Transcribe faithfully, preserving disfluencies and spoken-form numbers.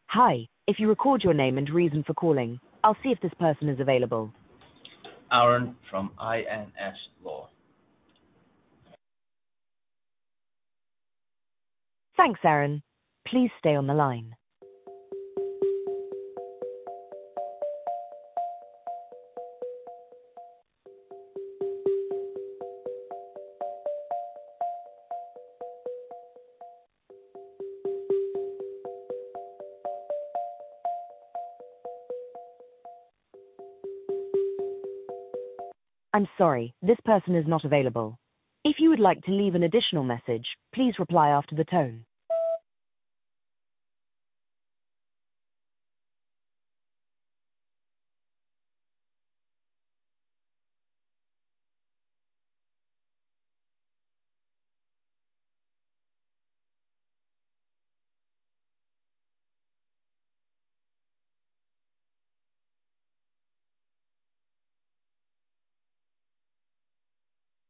Hi, if you record your name and reason for calling, I'll see if this person is available. Aaron from I N S Law. Thanks, Aaron. Please stay on the line. I'm sorry, this person is not available. If you would like to leave an additional message, please reply after the tone.